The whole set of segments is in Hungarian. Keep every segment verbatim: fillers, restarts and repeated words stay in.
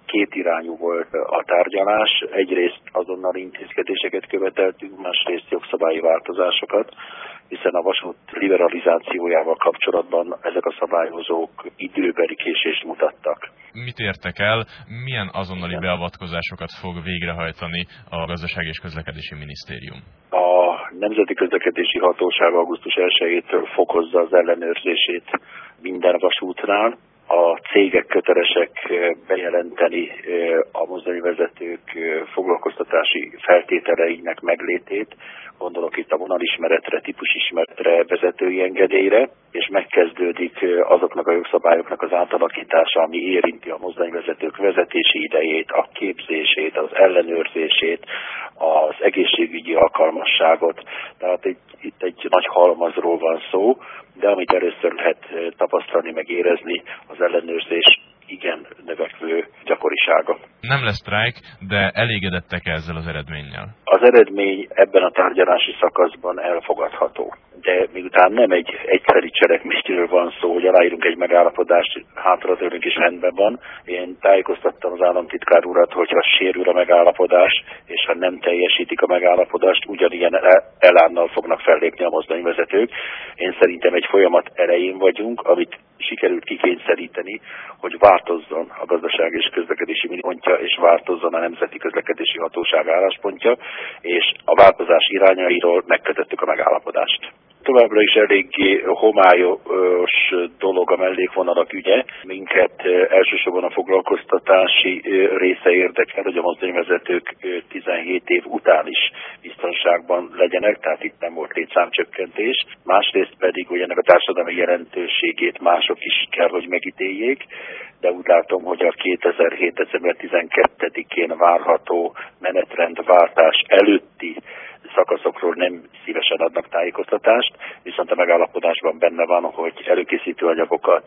kétirányú volt a tárgyalás. Egyrészt azonnal intézkedéseket követeltünk, másrészt jogszabályi változásokat, hiszen a vasút liberalizációjával kapcsolatban ezek a szabályozók időbeli késést mutattak. Mit értek el, milyen azonnali beavatkozásokat fog végrehajtani a Gazdasági és Közlekedési Minisztérium? A Nemzeti Közlekedési Hatóság augusztus elsejétől fokozza az ellenőrzését minden vasútnál. A cégek kötelesek bejelenteni a mozdonyvezetők foglalkoztatási feltételeinek meglétét, gondolok itt a vonalismeretre, típusismeretre, vezetői engedélyre, és megkezdődik azoknak a jogszabályoknak az átalakítása, ami érinti a mozdonyvezetők vezetési idejét, a képzését, az ellenőrzését, az egészségügyi alkalmasságot. Tehát itt, itt egy nagy halmazról van szó, de amit először lehet tapasztalni, meg érezni, az ellenőrzés igen növekvő gyakorisága. Nem lesz sztrájk, de elégedettek ezzel az eredménnyel? Az eredmény ebben a tárgyalási szakaszban elfogadható. De miután nem egy egyszeri cselekményről van szó, hogy aláírunk egy megállapodást, hátradőlünk és rendben van, én tájékoztattam az államtitkár urat, hogyha sérül a megállapodás, és ha nem teljesítik a megállapodást, ugyanilyen elánnal fognak fellépni a mozdonyvezetők. Én szerintem egy folyamat elején vagyunk, amit sikerült kikényszeríteni, hogy változzon a Gazdasági és Közlekedési Minisztérium és változzon a Nemzeti Közlekedési Hatóság álláspontja, és a változás irányairól megkötöttük a megállapodást. Továbbra is eléggé homályos dolog a mellékvonalak ügye. Minket elsősorban a foglalkoztatási része érdekel, hogy a mozdonyvezetők tizenhét év után is biztonságban legyenek, tehát itt nem volt létszámcsökkentés. Másrészt pedig, hogy ennek a társadalmi jelentőségét mások is kell, hogy megítéljék, de úgy látom, hogy a kétezer-hét. december tizenkettedikén várható menetrendváltás előtti szakaszokról nem szívesen adnak tájékoztatást, viszont a megállapodásban benne van, hogy előkészítő anyagokat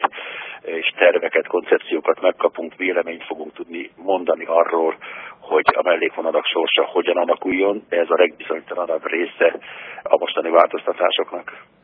és terveket, koncepciókat megkapunk, véleményt fogunk tudni mondani arról, hogy a mellékvonalak sorsa hogyan alakuljon, de ez a legbizonytalanabb része a mostani változtatásoknak.